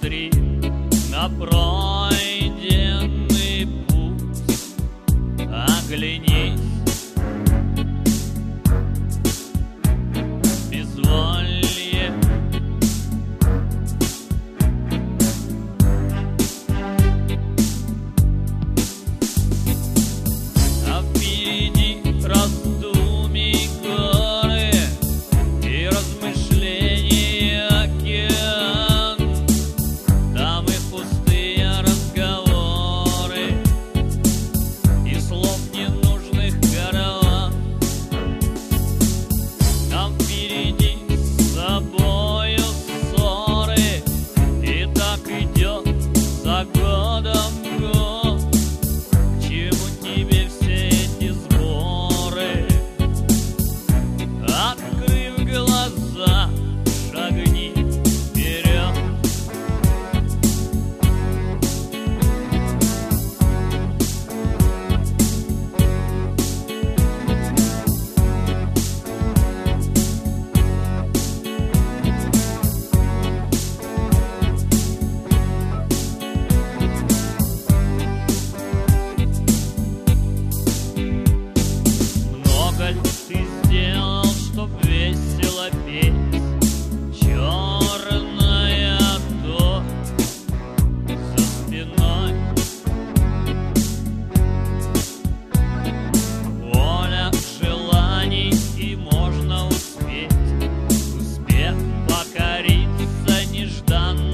посмотри на пройденный путь, оглянись. Безволье а впереди раздумий горы и размышления океан. Там и пустые разговоры, и слов ненужных караван. Там впереди с собою ссоры, и так идет за годом год. К чему тебе все эти сборы? Открыв глаза, шагни вперед. Много ли ты сделал, чтоб весело петь? Черная топь за спиной. Воля желаний, и можно успеть. Успех покориться нежданно.